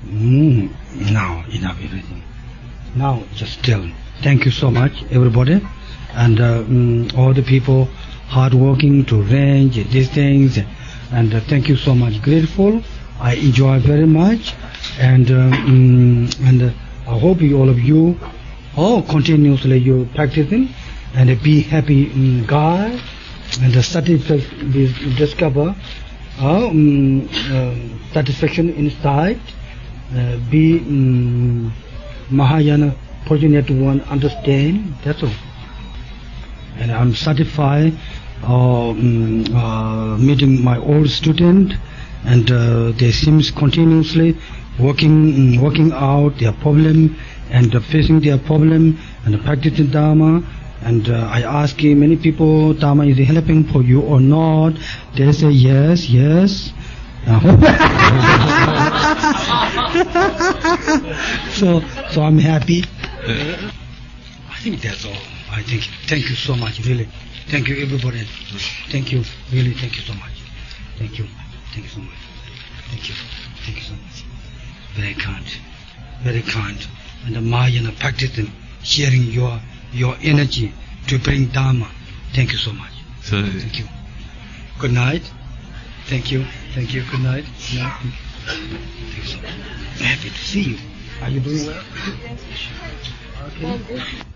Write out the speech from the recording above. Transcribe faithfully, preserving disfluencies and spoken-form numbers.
Mm, now, enough everything. Now, just tell. Thank you so much, everybody. And uh, mm, all the people hard working to arrange these things. And uh, thank you so much. Grateful. I enjoy very much. And uh, mm, and uh, I hope you, all of you, all continuously you practicing. And uh, be happy in God. And uh, satisfaction, discover uh, um, uh, satisfaction inside. Uh, be um, Mahayana fortunate one understand. That's all. And I'm satisfied uh, um, uh, meeting my old student, and uh, they seems continuously working working out their problem and uh, facing their problem and practicing Dharma. And uh, I ask many people, Dharma is helping for you or not? They say yes, yes. so, so I'm happy. I think that's all. I think. Thank you so much, really. Thank you, everybody. Thank you, really. Thank you so much. Thank you. Thank you so much. Thank you. Thank you so much. Very kind. Very kind. And the Mahayana practicing, sharing your your energy to bring Dharma. Thank you so much. So, thank you. Good night. Thank you. Thank you. Good night. Good night. Thank you so much. Happy to see you. Are you doing well? Okay.